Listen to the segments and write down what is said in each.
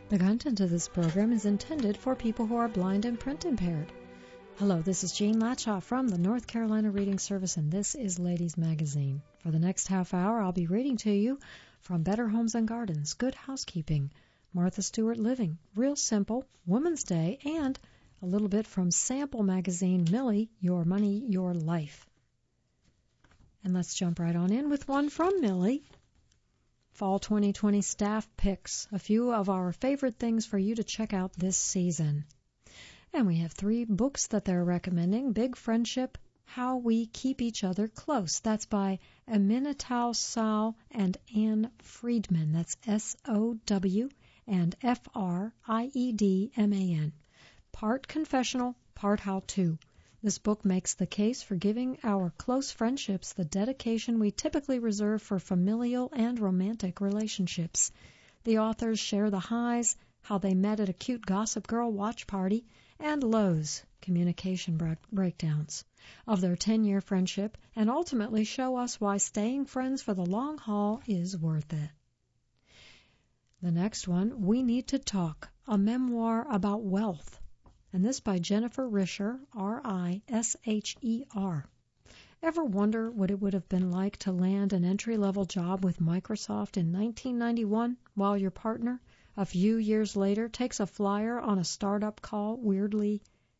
The content of this program is intended for people who are blind and print impaired. Hello, this is Jean Latshaw from the North Carolina Reading Service, and this is Ladies Magazine. For the next half hour, I'll be reading to you from Better Homes and Gardens, Good Housekeeping, Martha Stewart Living, Real Simple, Woman's Day, and a little bit from Sample Magazine, Millie, Your Money, Your Life. And let's jump right on in with one from Millie. Fall 2020 staff picks, a few of our favorite things for you to check out this season. And we have 3 books that they're recommending. Big Friendship, How We Keep Each Other Close. That's by Aminatau Sao and Anne Friedman. That's S-O-W and F-R-I-E-D-M-A-N. Part confessional, part how-to. This book makes the case for giving our close friendships the dedication we typically reserve for familial and romantic relationships. The authors share the highs, how they met at a cute Gossip Girl watch party, and lows, communication breakdowns, of their 10-year friendship, and ultimately show us why staying friends for the long haul is worth it. The next one, We Need to Talk, a memoir about wealth. And this by Jennifer Risher, R-I-S-H-E-R. Ever wonder what it would have been like to land an entry-level job with Microsoft in 1991 while your partner, a few years later, takes a flyer on a startup called weirdly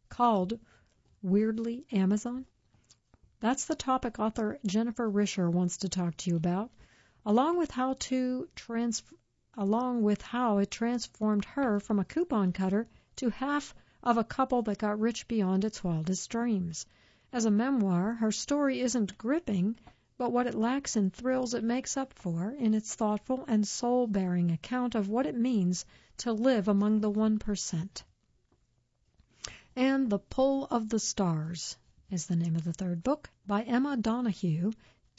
Amazon? That's the topic author Jennifer Risher wants to talk to you about, along with how it transformed her from a coupon cutter to half of a couple that got rich beyond its wildest dreams. As a memoir, her story isn't gripping, but what it lacks in thrills it makes up for in its thoughtful and soul-bearing account of what it means to live among the 1%. And The Pull of the Stars is the name of the third book by Emma Donoghue,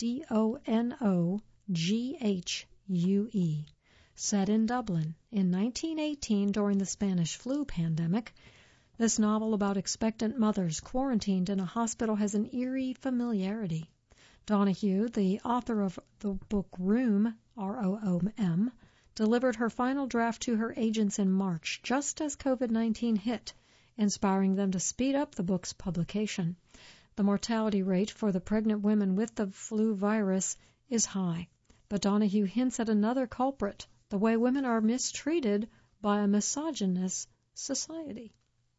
D-O-N-O-G-H-U-E. Set in Dublin in 1918 during the Spanish flu pandemic, this novel about expectant mothers quarantined in a hospital has an eerie familiarity. Donoghue, the author of the book Room, R-O-O-M, delivered her final draft to her agents in March, just as COVID-19 hit, inspiring them to speed up the book's publication. The mortality rate for the pregnant women with the flu virus is high, but Donoghue hints at another culprit, the way women are mistreated by a misogynist society.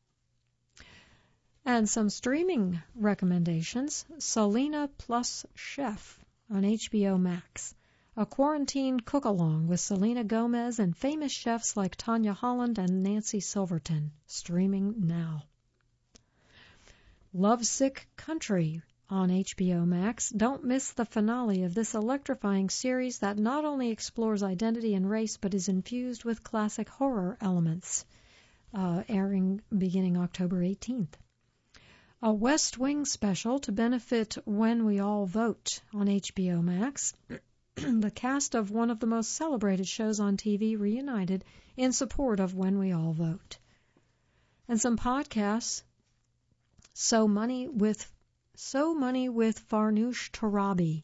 And some streaming recommendations. Selena Plus Chef on HBO Max. A quarantine cook-along with Selena Gomez and famous chefs like Tanya Holland and Nancy Silverton. Streaming now. Lovesick Country on HBO Max. Don't miss the finale of this electrifying series that not only explores identity and race but is infused with classic horror elements. Airing beginning October 18th. A West Wing special to benefit When We All Vote on HBO Max. The cast of one of the most celebrated shows on TV reunited in support of When We All Vote. And some podcasts. So Money with Farnoosh Torabi,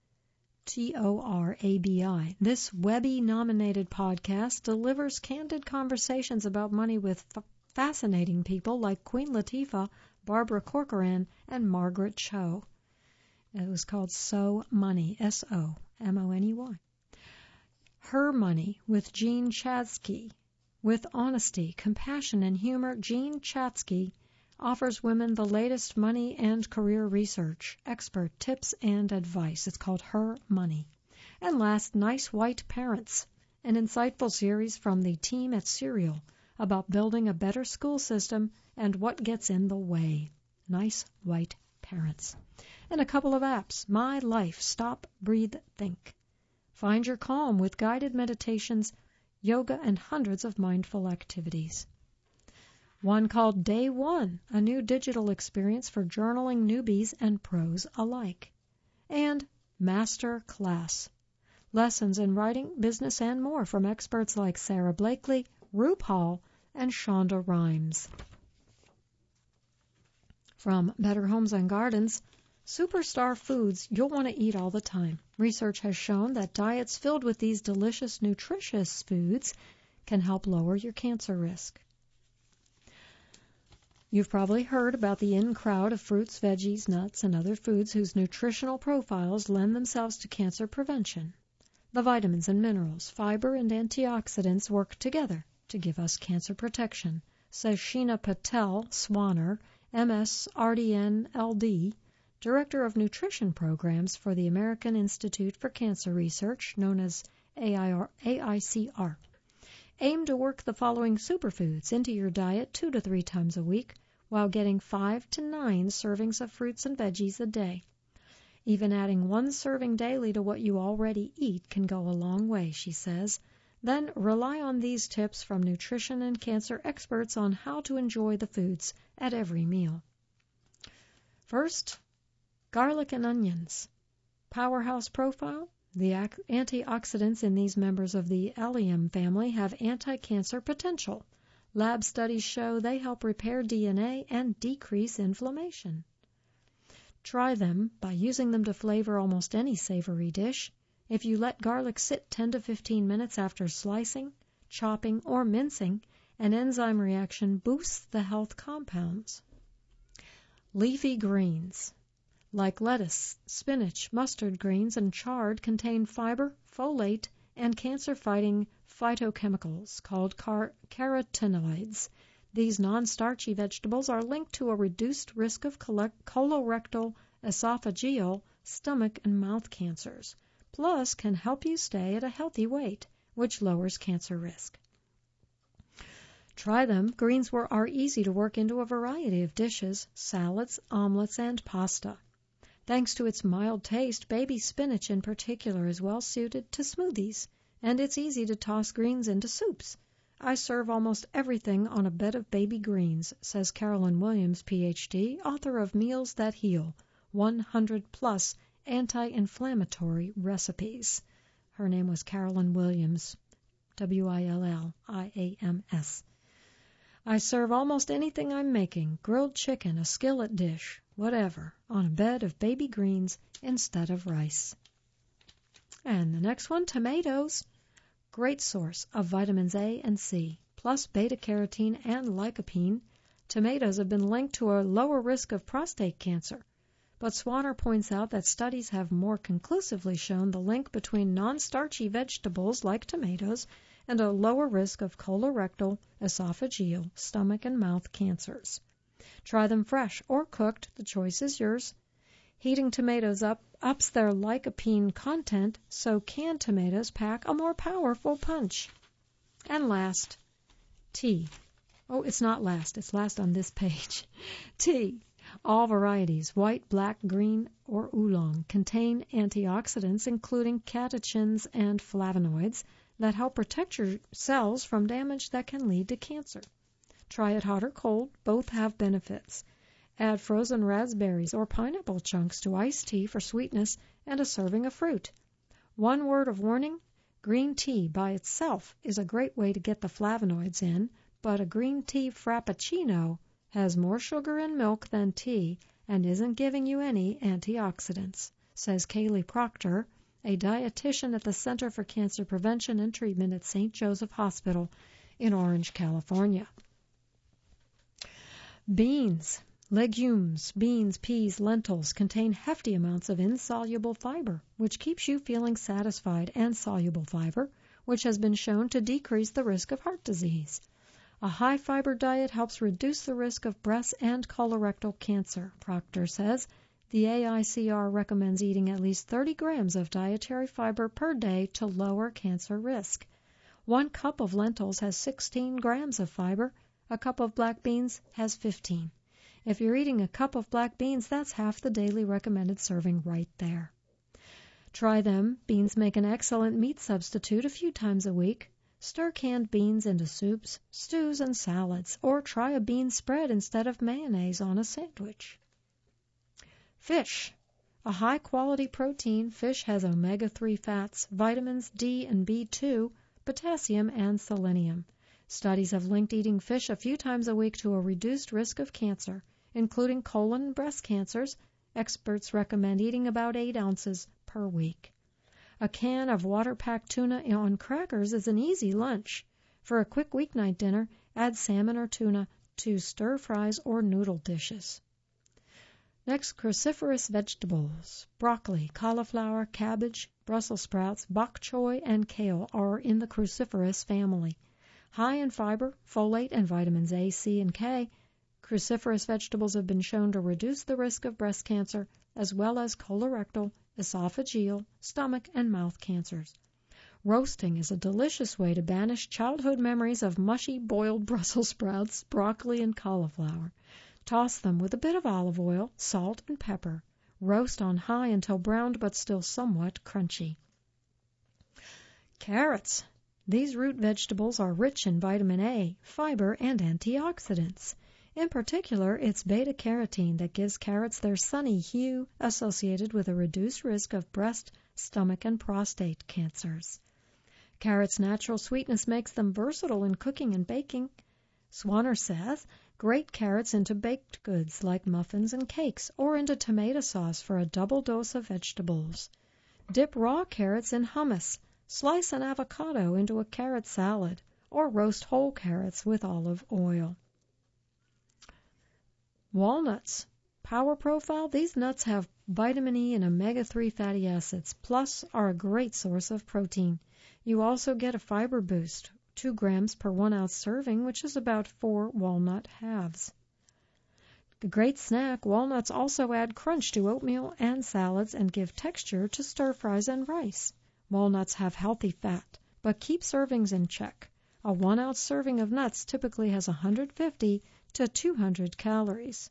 Torabi. This Webby-nominated podcast delivers candid conversations about money with fascinating people like Queen Latifah, Barbara Corcoran, and Margaret Cho. It was called So Money, S-O-M-O-N-E-Y. Her Money with Jean Chatzky. With honesty, compassion, and humor, Jean Chatzky offers women the latest money and career research, expert tips, and advice. It's called Her Money. And last, Nice White Parents, an insightful series from the team at Serial about building a better school system and what gets in the way. Nice White Parents. And a couple of apps. My Life, Stop, Breathe, Think. Find your calm with guided meditations, yoga, and hundreds of mindful activities. One called Day One, a new digital experience for journaling newbies and pros alike. And Master Class. Lessons in writing, business, and more from experts like Sarah Blakely, RuPaul, and Shonda Rhimes. From Better Homes and Gardens, superstar foods you'll want to eat all the time. Research has shown that diets filled with these delicious, nutritious foods can help lower your cancer risk. You've probably heard about the in-crowd of fruits, veggies, nuts, and other foods whose nutritional profiles lend themselves to cancer prevention. The vitamins and minerals, fiber, and antioxidants work together to give us cancer protection, says Sheena Patel Swanner, MS, RDN, LD, Director of Nutrition Programs for the American Institute for Cancer Research, known as AICR. Aim to work the following superfoods into your diet 2 to 3 times a week while getting 5 to 9 servings of fruits and veggies a day. Even adding 1 serving daily to what you already eat can go a long way, she says. Then rely on these tips from nutrition and cancer experts on how to enjoy the foods at every meal. First, garlic and onions. Powerhouse profile. The antioxidants in these members of the allium family have anti-cancer potential. Lab studies show they help repair DNA and decrease inflammation. Try them by using them to flavor almost any savory dish. If you let garlic sit 10 to 15 minutes after slicing, chopping, or mincing, an enzyme reaction boosts the health compounds. Leafy greens. Like lettuce, spinach, mustard greens, and chard contain fiber, folate, and cancer-fighting phytochemicals called carotenoids. These non-starchy vegetables are linked to a reduced risk of colorectal, esophageal, stomach, and mouth cancers, plus can help you stay at a healthy weight, which lowers cancer risk. Try them. Greens are easy to work into a variety of dishes, salads, omelets, and pasta. Thanks to its mild taste, baby spinach in particular is well suited to smoothies, and it's easy to toss greens into soups. I serve almost everything on a bed of baby greens, says Carolyn Williams, Ph.D., author of Meals That Heal, 100-plus anti-inflammatory recipes. Her name was Carolyn Williams, Williams. I serve almost anything I'm making, grilled chicken, a skillet dish, whatever, on a bed of baby greens instead of rice. And the next one, tomatoes. Great source of vitamins A and C, plus beta-carotene and lycopene. Tomatoes have been linked to a lower risk of prostate cancer. But Swanner points out that studies have more conclusively shown the link between non-starchy vegetables like tomatoes and a lower risk of colorectal, esophageal, stomach, and mouth cancers. Try them fresh or cooked, the choice is yours. Heating tomatoes ups their lycopene content, so canned tomatoes pack a more powerful punch. And last, tea. Oh, it's not last. It's last on this page. Tea. All varieties, white, black, green, or oolong, contain antioxidants, including catechins and flavonoids, that help protect your cells from damage that can lead to cancer. Try it hot or cold. Both have benefits. Add frozen raspberries or pineapple chunks to iced tea for sweetness and a serving of fruit. One word of warning, green tea by itself is a great way to get the flavonoids in, but a green tea frappuccino has more sugar and milk than tea and isn't giving you any antioxidants, says Kaylee Proctor, a dietitian at the Center for Cancer Prevention and Treatment at St. Joseph Hospital in Orange, California. Beans. Legumes, beans, peas, lentils contain hefty amounts of insoluble fiber, which keeps you feeling satisfied, and soluble fiber, which has been shown to decrease the risk of heart disease. A high-fiber diet helps reduce the risk of breast and colorectal cancer, Proctor says. The AICR recommends eating at least 30 grams of dietary fiber per day to lower cancer risk. 1 cup of lentils has 16 grams of fiber. A cup of black beans has 15. If you're eating a cup of black beans, that's half the daily recommended serving right there. Try them. Beans make an excellent meat substitute a few times a week. Stir canned beans into soups, stews, and salads, or try a bean spread instead of mayonnaise on a sandwich. Fish. A high-quality protein, fish has omega-3 fats, vitamins D and B2, potassium, and selenium. Studies have linked eating fish a few times a week to a reduced risk of cancer, including colon and breast cancers. Experts recommend eating about 8 ounces per week. A can of water-packed tuna on crackers is an easy lunch. For a quick weeknight dinner, add salmon or tuna to stir fries or noodle dishes. Next, cruciferous vegetables. Broccoli, cauliflower, cabbage, Brussels sprouts, bok choy, and kale are in the cruciferous family. High in fiber, folate, and vitamins A, C, and K, cruciferous vegetables have been shown to reduce the risk of breast cancer as well as colorectal, esophageal, stomach, and mouth cancers. Roasting is a delicious way to banish childhood memories of mushy boiled Brussels sprouts, broccoli, and cauliflower. Toss them with a bit of olive oil, salt, and pepper. Roast on high until browned but still somewhat crunchy. Carrots. These root vegetables are rich in vitamin A, fiber, and antioxidants. In particular, it's beta-carotene that gives carrots their sunny hue associated with a reduced risk of breast, stomach, and prostate cancers. Carrots' natural sweetness makes them versatile in cooking and baking. Swanner says, grate carrots into baked goods like muffins and cakes or into tomato sauce for a double dose of vegetables. Dip raw carrots in hummus. Slice an avocado into a carrot salad or roast whole carrots with olive oil. Walnuts. Power profile. These nuts have vitamin E and omega-3 fatty acids, plus are a great source of protein. You also get a fiber boost, 2 grams per 1 ounce serving, which is about 4 walnut halves. A great snack, walnuts also add crunch to oatmeal and salads and give texture to stir fries and rice. Walnuts have healthy fat, but keep servings in check. A 1 ounce serving of nuts typically has 150 to 200 calories.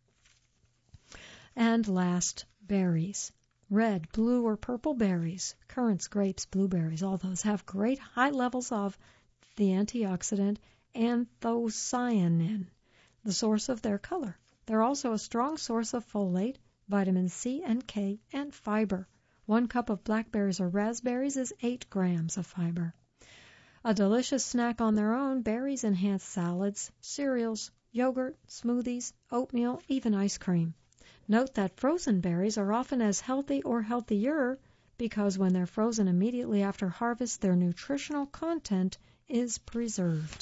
And last, berries. Red, blue, or purple berries, currants, grapes, blueberries, all those have great high levels of the antioxidant anthocyanin, the source of their color. They're also a strong source of folate, vitamin C and K, and fiber. 1 cup of blackberries or raspberries is 8 grams of fiber. A delicious snack on their own, berries enhance salads, cereals, yogurt, smoothies, oatmeal, even ice cream. Note that frozen berries are often as healthy or healthier because when they're frozen immediately after harvest, their nutritional content is preserved.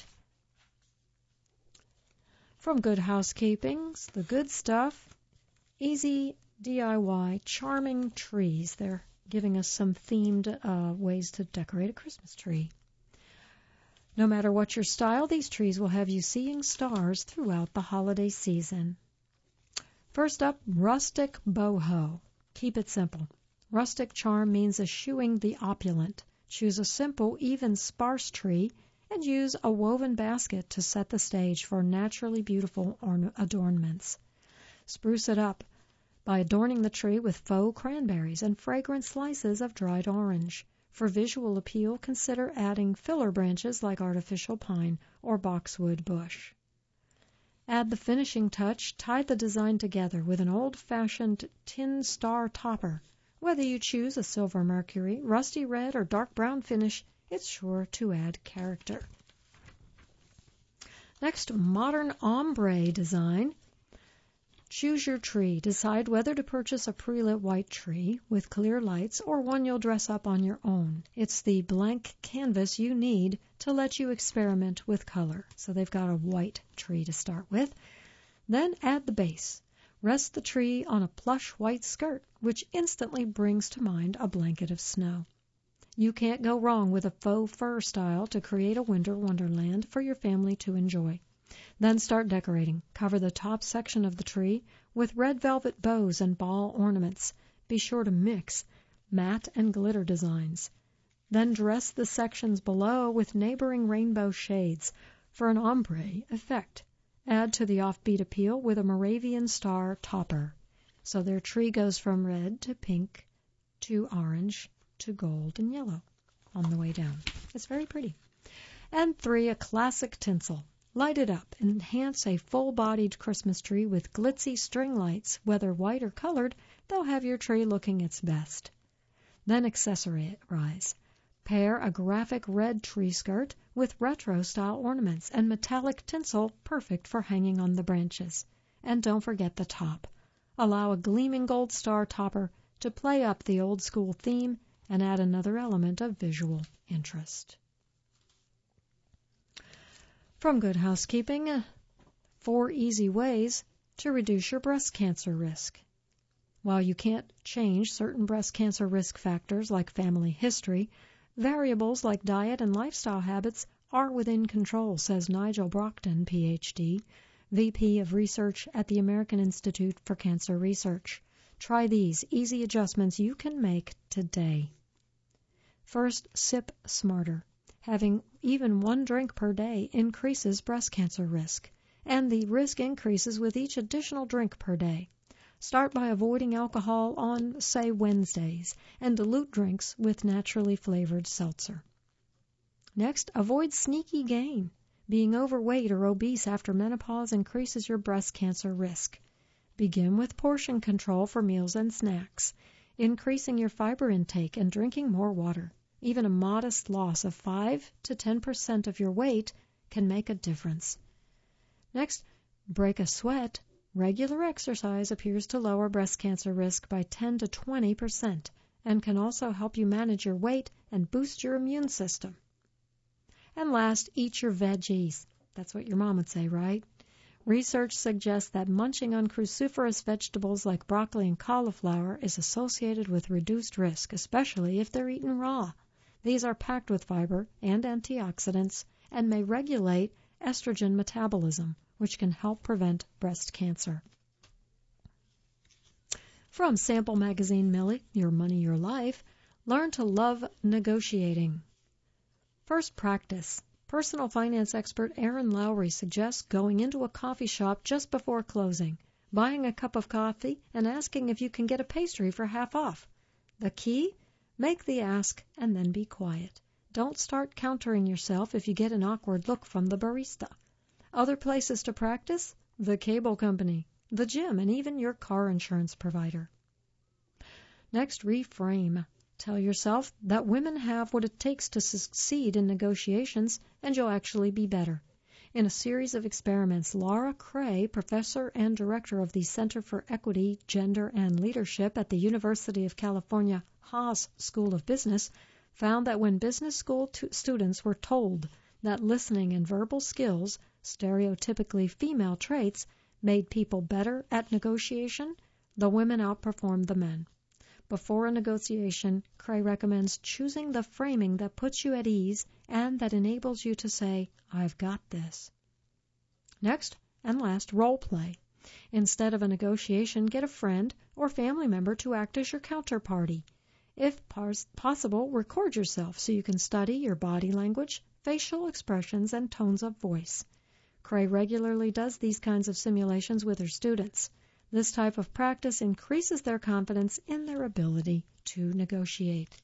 From Good Housekeeping's The Good Stuff, easy DIY charming trees. They're giving us some themed ways to decorate a Christmas tree. No matter what your style, these trees will have you seeing stars throughout the holiday season. First up, rustic boho. Keep it simple. Rustic charm means eschewing the opulent. Choose a simple, even sparse tree and use a woven basket to set the stage for naturally beautiful adornments. Spruce it up by adorning the tree with faux cranberries and fragrant slices of dried orange. For visual appeal, consider adding filler branches like artificial pine or boxwood bush. Add the finishing touch, tie the design together with an old-fashioned tin star topper. Whether you choose a silver mercury, rusty red, or dark brown finish, it's sure to add character. Next, modern ombre design. Choose your tree. Decide whether to purchase a pre-lit white tree with clear lights or one you'll dress up on your own. It's the blank canvas you need to let you experiment with color. So they've got a white tree to start with. Then add the base. Rest the tree on a plush white skirt, which instantly brings to mind a blanket of snow. You can't go wrong with a faux fur style to create a winter wonderland for your family to enjoy. Then start decorating. Cover the top section of the tree with red velvet bows and ball ornaments. Be sure to mix matte and glitter designs. Then dress the sections below with neighboring rainbow shades for an ombre effect. Add to the offbeat appeal with a Moravian star topper. So their tree goes from red to pink to orange to gold and yellow on the way down. It's very pretty. And 3, a classic tinsel. Light it up. Enhance a full-bodied Christmas tree with glitzy string lights. Whether white or colored, they'll have your tree looking its best. Then accessorize. Pair a graphic red tree skirt with retro-style ornaments and metallic tinsel perfect for hanging on the branches. And don't forget the top. Allow a gleaming gold star topper to play up the old-school theme and add another element of visual interest. From Good Housekeeping, 4 easy ways to reduce your breast cancer risk. While you can't change certain breast cancer risk factors like family history, variables like diet and lifestyle habits are within control, says Nigel Brockton, Ph.D., VP of Research at the American Institute for Cancer Research. Try these easy adjustments you can make today. First, sip smarter. Having even 1 drink per day increases breast cancer risk, and the risk increases with each additional drink per day. Start by avoiding alcohol on, say, Wednesdays, and dilute drinks with naturally flavored seltzer. Next, avoid sneaky gain. Being overweight or obese after menopause increases your breast cancer risk. Begin with portion control for meals and snacks, increasing your fiber intake and drinking more water. Even a modest loss of 5 to 10% of your weight can make a difference. Next, break a sweat. Regular exercise appears to lower breast cancer risk by 10 to 20% and can also help you manage your weight and boost your immune system. And last, eat your veggies. That's what your mom would say, right? Research suggests that munching on cruciferous vegetables like broccoli and cauliflower is associated with reduced risk, especially if they're eaten raw. These are packed with fiber and antioxidants and may regulate estrogen metabolism, which can help prevent breast cancer. From Sample Magazine Millie, Your Money, Your Life, learn to love negotiating. First, practice. Personal finance expert Aaron Lowry suggests going into a coffee shop just before closing, buying a cup of coffee, and asking if you can get a pastry for half off. The key? Make the ask and then be quiet. Don't start countering yourself if you get an awkward look from the barista. Other places to practice? The cable company, the gym, and even your car insurance provider. Next, reframe. Tell yourself that women have what it takes to succeed in negotiations, and you'll actually be better. In a series of experiments, Laura Cray, professor and director of the Center for Equity, Gender, and Leadership at the University of California Haas School of Business, found that when business school students were told that listening and verbal skills, stereotypically female traits, made people better at negotiation, the women outperformed the men. Before a negotiation, Cray recommends choosing the framing that puts you at ease and that enables you to say, "I've got this." Next and last, role play. Instead of a negotiation, get a friend or family member to act as your counterparty. If possible, record yourself so you can study your body language, facial expressions, and tones of voice. Cray regularly does these kinds of simulations with her students. This type of practice increases their confidence in their ability to negotiate.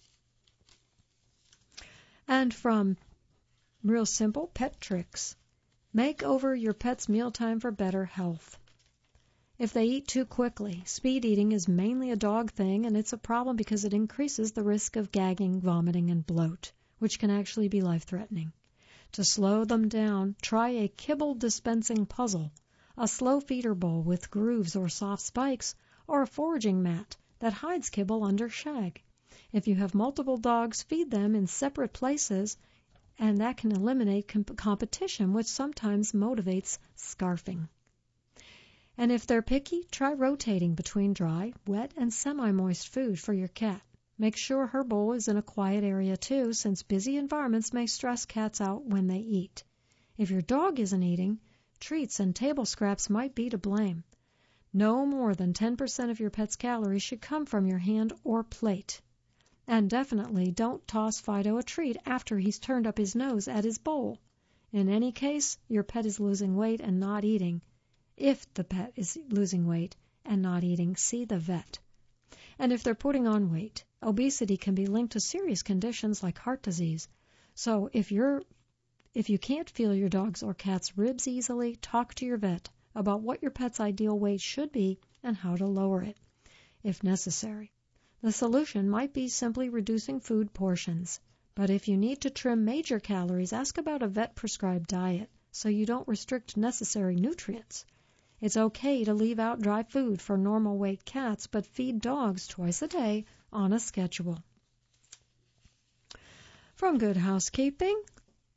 And from Real Simple Pet Tricks, make over your pet's mealtime for better health. If they eat too quickly, speed eating is mainly a dog thing, and it's a problem because it increases the risk of gagging, vomiting, and bloat, which can actually be life-threatening. To slow them down, try a kibble dispensing puzzle, a slow feeder bowl with grooves or soft spikes, or a foraging mat that hides kibble under shag. If you have multiple dogs, feed them in separate places, and that can eliminate competition, which sometimes motivates scarfing. And if they're picky, try rotating between dry, wet, and semi-moist food for your cat. Make sure her bowl is in a quiet area too, since busy environments may stress cats out when they eat. If your dog isn't eating, treats and table scraps might be to blame. No more than 10% of your pet's calories should come from your hand or plate. And definitely don't toss Fido a treat after he's turned up his nose at his bowl. In any case, your pet is losing weight and not eating. If the pet is losing weight and not eating, see the vet. And if they're putting on weight, obesity can be linked to serious conditions like heart disease. So if you can't feel your dog's or cat's ribs easily, talk to your vet about what your pet's ideal weight should be and how to lower it, if necessary. The solution might be simply reducing food portions. But if you need to trim major calories, ask about a vet-prescribed diet so you don't restrict necessary nutrients. It's okay to leave out dry food for normal weight cats, but feed dogs twice a day on a schedule. From Good Housekeeping,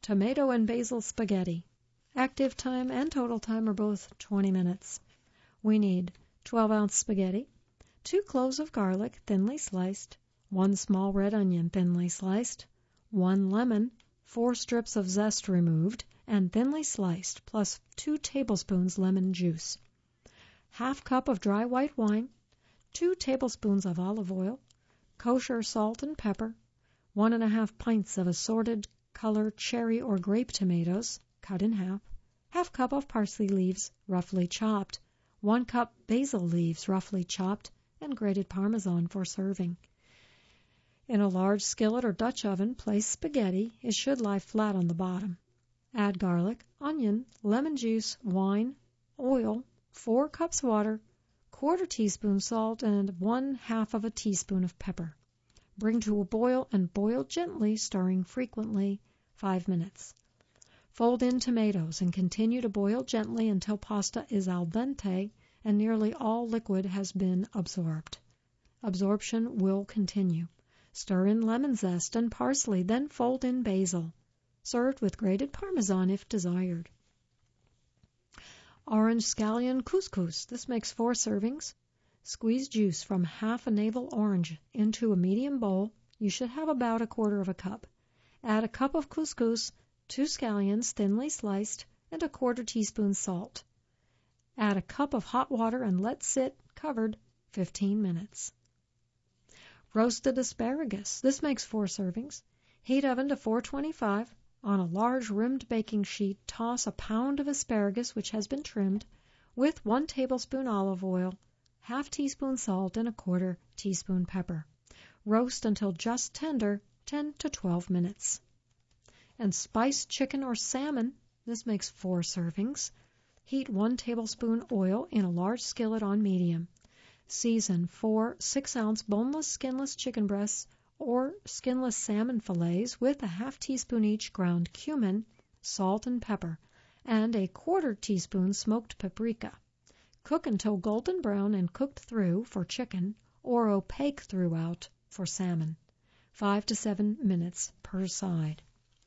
tomato and basil spaghetti. Active time and total time are both 20 minutes. We need 12-ounce spaghetti, 2 cloves of garlic thinly sliced, 1 small red onion thinly sliced, 1 lemon, 4 strips of zest removed and thinly sliced, plus 2 tablespoons lemon juice, ½ cup of dry white wine, 2 tablespoons of olive oil, kosher salt and pepper, 1½ pints of assorted color cherry or grape tomatoes, cut in half, ½ cup of parsley leaves, roughly chopped, 1 cup basil leaves, roughly chopped, and grated Parmesan for serving. In a large skillet or Dutch oven, place spaghetti. It should lie flat on the bottom. Add garlic, onion, lemon juice, wine, oil, 4 cups water, 1/4 teaspoon salt, and 1/2 teaspoon of pepper. Bring to a boil and boil gently, stirring frequently, 5 minutes. Fold in tomatoes and continue to boil gently until pasta is al dente and nearly all liquid has been absorbed. Absorption will continue. Stir in lemon zest and parsley, then fold in basil. Served with grated Parmesan if desired. Orange scallion couscous. This makes 4 servings. Squeeze juice from half a navel orange into a medium bowl. You should have about 1/4 cup. Add a cup of couscous, 2 scallions thinly sliced, and 1/4 teaspoon salt. Add a cup of hot water and let sit, covered, 15 minutes. Roasted asparagus. This makes 4 servings. Heat oven to 425. On a large rimmed baking sheet, toss a pound of asparagus which has been trimmed with 1 tablespoon olive oil, ½ teaspoon salt, and 1/4 teaspoon pepper. Roast until just tender, 10 to 12 minutes. And spiced chicken or salmon. This makes 4 servings. Heat 1 tablespoon oil in a large skillet on medium. Season 4 6-ounce boneless, skinless chicken breasts or skinless salmon fillets with ½ teaspoon each ground cumin, salt and pepper, and 1/4 teaspoon smoked paprika. Cook until golden brown and cooked through for chicken or opaque throughout for salmon. 5 to 7 minutes per side.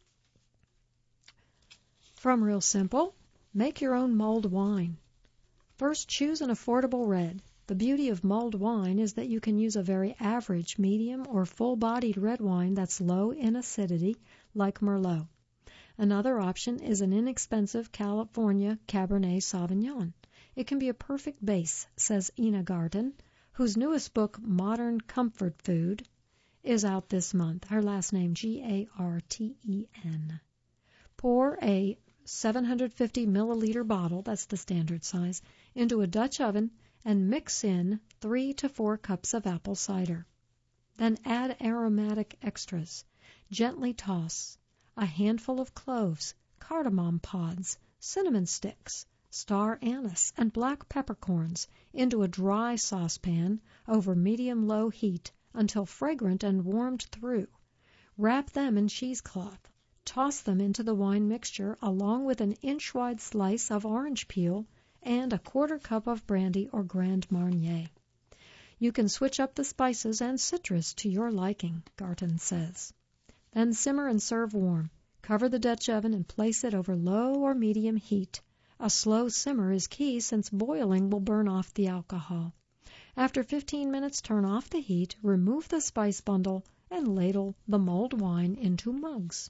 From Real Simple, make your own mulled wine. First, choose an affordable red. The beauty of mulled wine is that you can use a very average, medium, or full-bodied red wine that's low in acidity, like Merlot. Another option is an inexpensive California Cabernet Sauvignon. It can be a perfect base, says Ina Garten, whose newest book, Modern Comfort Food, is out this month. Her last name, Garten. Pour a 750 milliliter bottle, that's the standard size, into a Dutch oven and mix in 3 to 4 cups of apple cider. Then add aromatic extras. Gently toss a handful of cloves, cardamom pods, cinnamon sticks, star anise, and black peppercorns into a dry saucepan over medium-low heat until fragrant and warmed through. Wrap them in cheesecloth. Toss them into the wine mixture along with an inch-wide slice of orange peel and 1/4 cup of brandy or Grand Marnier. You can switch up the spices and citrus to your liking, Garten says. Then simmer and serve warm. Cover the Dutch oven and place it over low or medium heat. A slow simmer is key since boiling will burn off the alcohol. After 15 minutes, turn off the heat, remove the spice bundle, and ladle the mulled wine into mugs.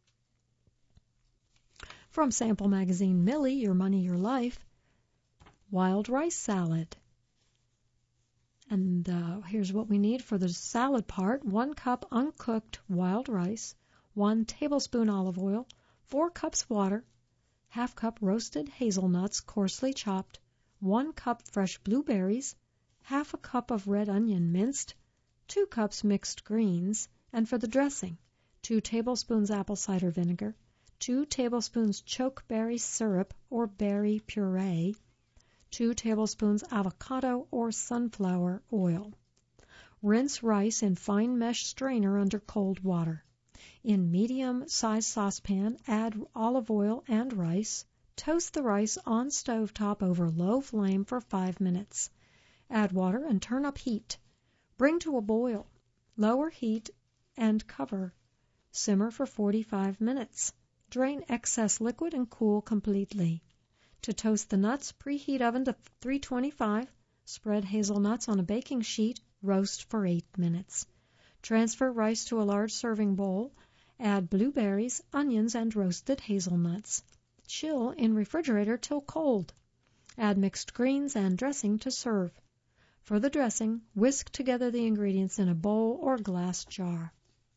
From Sample Magazine, Millie, Your Money, Your Life, wild rice salad. And here's what we need for the salad part. 1 cup uncooked wild rice, 1 tablespoon olive oil, 4 cups water, ½ cup roasted hazelnuts coarsely chopped, 1 cup fresh blueberries, ½ cup of red onion minced, 2 cups mixed greens, and for the dressing, 2 tablespoons apple cider vinegar, 2 tablespoons chokeberry syrup or berry puree, 2 tablespoons avocado or sunflower oil. Rinse rice in fine mesh strainer under cold water. In medium-sized saucepan, add olive oil and rice. Toast the rice on stovetop over low flame for 5 minutes. Add water and turn up heat. Bring to a boil. Lower heat and cover. Simmer for 45 minutes. Drain excess liquid and cool completely. To toast the nuts, preheat oven to 325. Spread hazelnuts on a baking sheet. Roast for 8 minutes. Transfer rice to a large serving bowl. Add blueberries, onions, and roasted hazelnuts. Chill in refrigerator till cold. Add mixed greens and dressing to serve. For the dressing, whisk together the ingredients in a bowl or glass jar.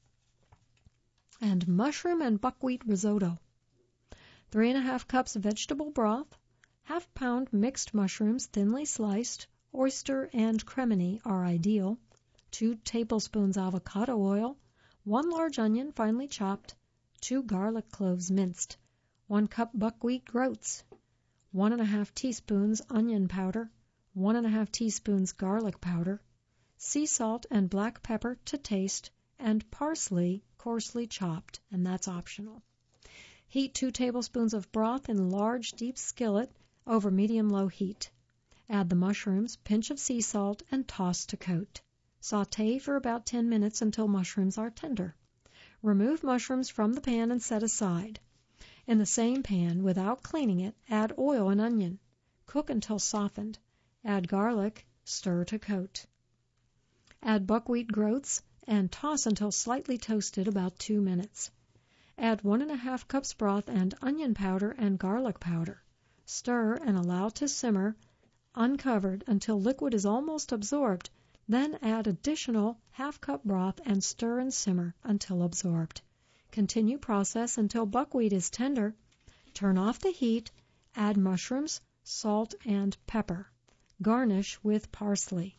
And mushroom and buckwheat risotto. 3½ cups vegetable broth, ½ pound mixed mushrooms thinly sliced, oyster and cremini are ideal, 2 tablespoons avocado oil, 1 large onion finely chopped, 2 garlic cloves minced, 1 cup buckwheat groats, 1½ teaspoons onion powder, 1½ teaspoons garlic powder, sea salt and black pepper to taste, and parsley coarsely chopped, and that's optional. Heat 2 tablespoons of broth in large deep skillet over medium-low heat. Add the mushrooms, pinch of sea salt, and toss to coat. Sauté for about 10 minutes until mushrooms are tender. Remove mushrooms from the pan and set aside. In the same pan, without cleaning it, add oil and onion. Cook until softened. Add garlic, stir to coat. Add buckwheat groats and toss until slightly toasted about 2 minutes. Add 1½ cups broth and onion powder and garlic powder. Stir and allow to simmer uncovered until liquid is almost absorbed. Then add additional ½ cup broth and stir and simmer until absorbed. Continue process until buckwheat is tender. Turn off the heat. Add mushrooms, salt, and pepper. Garnish with parsley.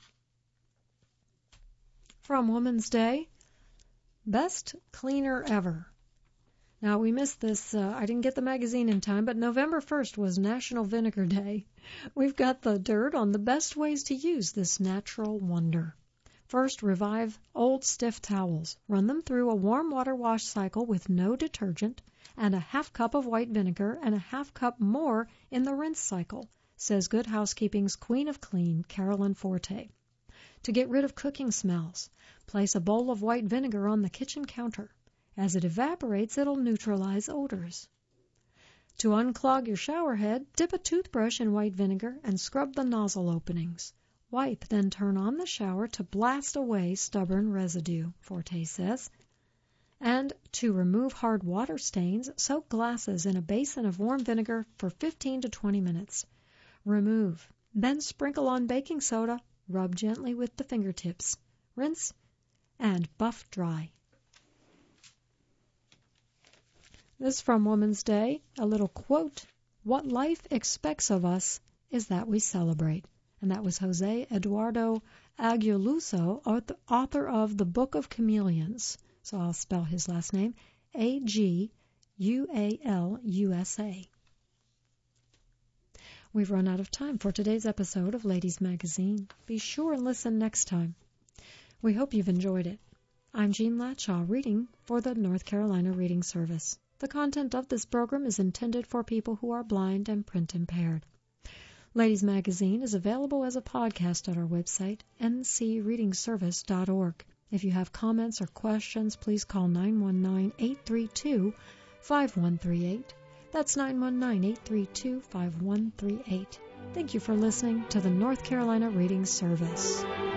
From Woman's Day, best cleaner ever. Now, we missed this. I didn't get the magazine in time, but November 1st was National Vinegar Day. We've got the dirt on the best ways to use this natural wonder. First, revive old stiff towels. Run them through a warm water wash cycle with no detergent and a ½ cup of white vinegar and a ½ cup more in the rinse cycle, says Good Housekeeping's Queen of Clean, Carolyn Forte. To get rid of cooking smells, place a bowl of white vinegar on the kitchen counter. As it evaporates, it'll neutralize odors. To unclog your shower head, dip a toothbrush in white vinegar and scrub the nozzle openings. Wipe, then turn on the shower to blast away stubborn residue, Forte says. And to remove hard water stains, soak glasses in a basin of warm vinegar for 15 to 20 minutes. Remove, then sprinkle on baking soda, rub gently with the fingertips. Rinse and buff dry. This from Woman's Day, a little quote, "What life expects of us is that we celebrate." And that was Jose Eduardo Aguiluso, author of The Book of Chameleons. So I'll spell his last name, Aguilusa. We've run out of time for today's episode of Ladies Magazine. Be sure and listen next time. We hope you've enjoyed it. I'm Jean Latshaw, reading for the North Carolina Reading Service. The content of this program is intended for people who are blind and print impaired. Ladies Magazine is available as a podcast at our website, ncreadingservice.org. If you have comments or questions, please call 919-832-5138. That's 919-832-5138. Thank you for listening to the North Carolina Reading Service.